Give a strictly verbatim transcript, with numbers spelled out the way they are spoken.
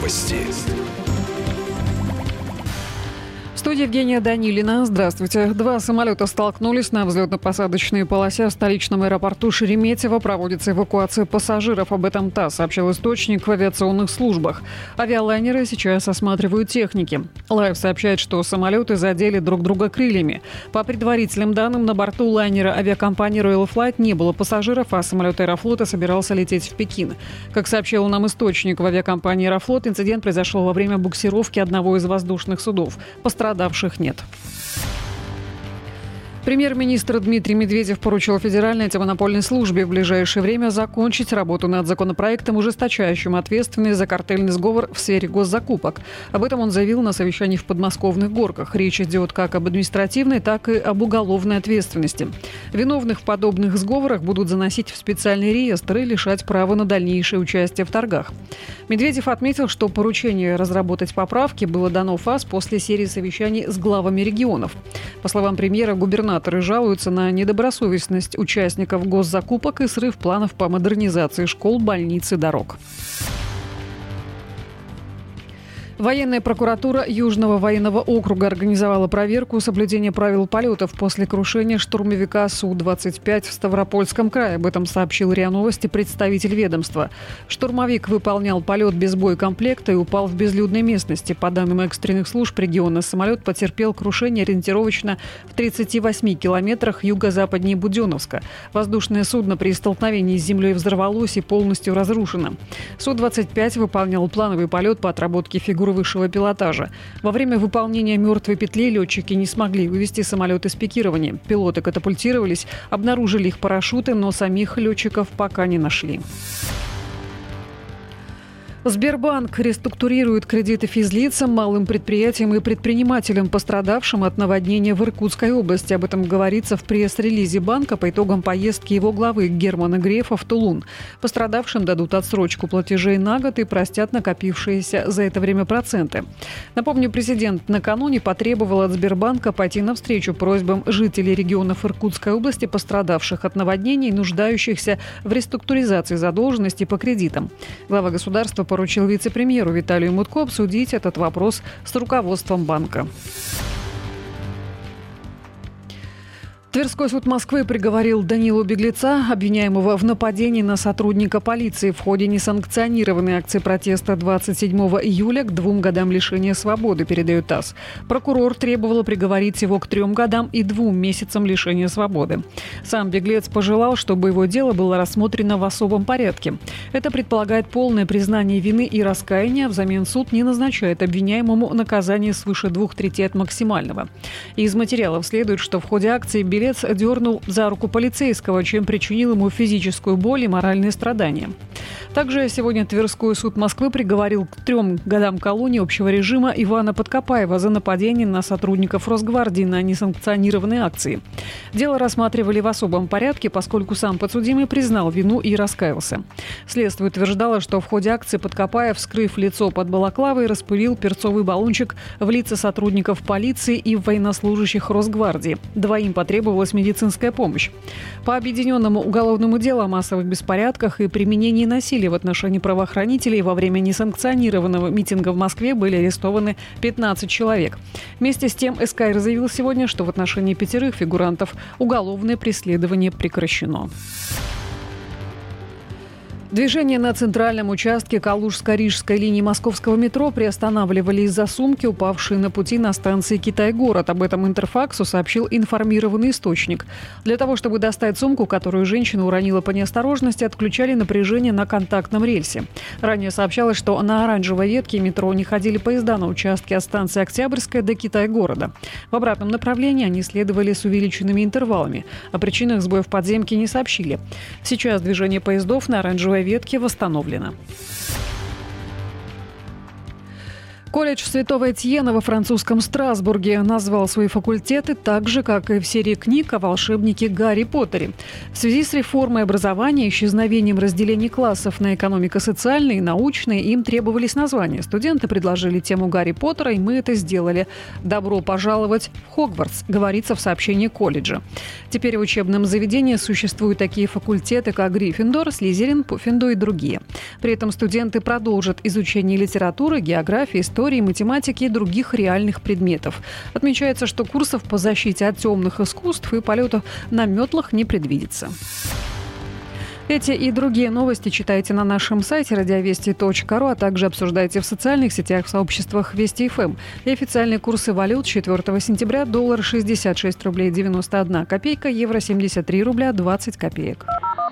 Новости. В студии Евгения Данилина. Здравствуйте. Два самолета столкнулись на взлетно-посадочной полосе в столичном аэропорту Шереметьево. Проводится эвакуация пассажиров. Об этом ТАСС сообщил источник в авиационных службах. Авиалайнеры сейчас осматривают техники. Лайв сообщает, что самолеты задели друг друга крыльями. По предварительным данным, на борту лайнера авиакомпании Royal Flight не было пассажиров, а самолет Аэрофлота собирался лететь в Пекин. Как сообщил нам источник в авиакомпании Аэрофлот, инцидент произошел во время буксировки одного из воздушных судов. Пострадавших нет. Премьер-министр Дмитрий Медведев поручил Федеральной антимонопольной службе в ближайшее время закончить работу над законопроектом, ужесточающим ответственность за картельный сговор в сфере госзакупок. Об этом он заявил на совещании в подмосковных Горках. Речь идет как об административной, так и об уголовной ответственности. Виновных в подобных сговорах будут заносить в специальный реестр и лишать права на дальнейшее участие в торгах. Медведев отметил, что поручение разработать поправки было дано ФАС после серии совещаний с главами регионов. По словам премьера, губернаторы жалуются на недобросовестность участников госзакупок и срыв планов по модернизации школ, больниц и дорог. Военная прокуратура Южного военного округа организовала проверку соблюдения правил полетов после крушения штурмовика Су двадцать пять в Ставропольском крае. Об этом сообщил РИА Новости представитель ведомства. Штурмовик выполнял полет без боекомплекта и упал в безлюдной местности. По данным экстренных служб региона, самолет потерпел крушение ориентировочно в тридцати восьми километрах юго-западнее Буденновска. Воздушное судно при столкновении с землей взорвалось и полностью разрушено. Су двадцать пять выполнял плановый полет по отработке фигур высшего пилотажа. Во время выполнения мертвой петли летчики не смогли вывести самолет из пикирования. Пилоты катапультировались, обнаружили их парашюты, но самих летчиков пока не нашли. Сбербанк реструктурирует кредиты физлицам, малым предприятиям и предпринимателям, пострадавшим от наводнения в Иркутской области. Об этом говорится в пресс-релизе банка по итогам поездки его главы Германа Грефа в Тулун. Пострадавшим дадут отсрочку платежей на год и простят накопившиеся за это время проценты. Напомню, президент накануне потребовал от Сбербанка пойти навстречу просьбам жителей регионов Иркутской области, пострадавших от наводнений и нуждающихся в реструктуризации задолженности по кредитам. Глава государства поручил вице-премьеру Виталию Мутко обсудить этот вопрос с руководством банка. Тверской суд Москвы приговорил Данилу Беглеца, обвиняемого в нападении на сотрудника полиции в ходе несанкционированной акции протеста двадцать седьмого июля, к двум годам лишения свободы, передает ТАСС. Прокурор требовал приговорить его к трем годам и двум месяцам лишения свободы. Сам Беглец пожелал, чтобы его дело было рассмотрено в особом порядке. Это предполагает полное признание вины и раскаяние, взамен суд не назначает обвиняемому наказание свыше двух третей от максимального. Из материалов следует, что в ходе акции Беглец дернул за руку полицейского, чем причинил ему физическую боль и моральные страдания. Также сегодня Тверской суд Москвы приговорил к трем годам колонии общего режима Ивана Подкопаева за нападение на сотрудников Росгвардии на несанкционированные акции. Дело рассматривали в особом порядке, поскольку сам подсудимый признал вину и раскаялся. Следствие утверждало, что в ходе акции Подкопаев, вскрыв лицо под балаклавой, распылил перцовый баллончик в лица сотрудников полиции и военнослужащих Росгвардии. Двоим потребовалась медицинская помощь. По объединенному уголовному делу о массовых беспорядках и применении насилия в отношении правоохранителей во время несанкционированного митинга в Москве были арестованы пятнадцать человек. Вместе с тем СКР заявил сегодня, что в отношении пятерых фигурантов уголовное преследование прекращено. Движение на центральном участке Калужско-Рижской линии московского метро приостанавливали из-за сумки, упавшей на пути на станции Китай-город. Об этом Интерфаксу сообщил информированный источник. Для того, чтобы достать сумку, которую женщина уронила по неосторожности, отключали напряжение на контактном рельсе. Ранее сообщалось, что на оранжевой ветке метро не ходили поезда на участке от станции Октябрьская до Китай-города. В обратном направлении они следовали с увеличенными интервалами. О причинах сбоя в подземке не сообщили. Сейчас движение поездов на оранжевой ветке восстановлено. Колледж Святого Этьена во французском Страсбурге назвал свои факультеты так же, как и в серии книг о волшебнике Гарри Поттере. В связи с реформой образования и исчезновением разделений классов на экономико-социальные и научные им требовались названия. Студенты предложили тему Гарри Поттера, и мы это сделали. «Добро пожаловать в Хогвартс», говорится в сообщении колледжа. Теперь в учебном заведении существуют такие факультеты, как Гриффиндор, Слизерин, Пуффиндуй и другие. При этом студенты продолжат изучение литературы, географии, истории, истории, математики и других реальных предметов. Отмечается, что курсов по защите от темных искусств и полетов на метлах не предвидится. Эти и другие новости читайте на нашем сайте радиовести точка ру, а также обсуждайте в социальных сетях в сообществах Вести эф эм. И официальные курсы валют четвёртого сентября: доллар шестьдесят шесть рублей девяносто одна копейка, евро семьдесят три рубля двадцать копеек.